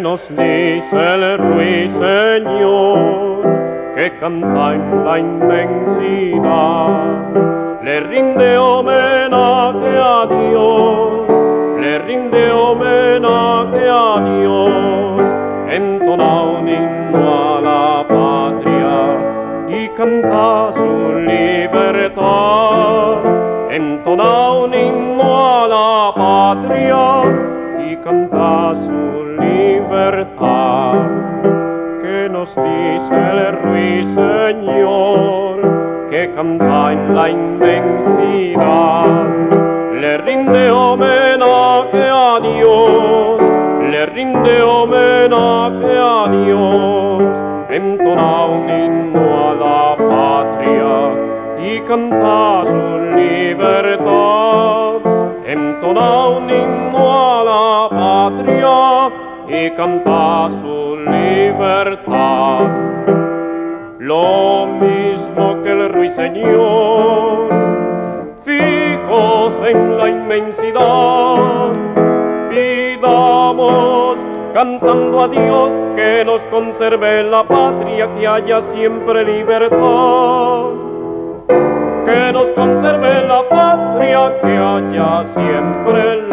nos dice el ruiseñor que canta en la inmensidad. Le rinde homenaje a Dios, le rinde homenaje a Dios, entona un himno a la patria y canta su libertad. Entona un himno a la patria y canta su libertad. Que nos dice el ruiseñor que canta en la inmensidad. Le rinde homenaje a Dios, le rinde homenaje a Dios, entona un himno a la patria y canta su libertad. Entona un himno a la patria y canta su libertad. Lo mismo que el ruiseñor, fijos en la inmensidad, pidamos cantando a Dios que nos conserve la patria, que haya siempre libertad. Que nos conserve la patria, que haya siempre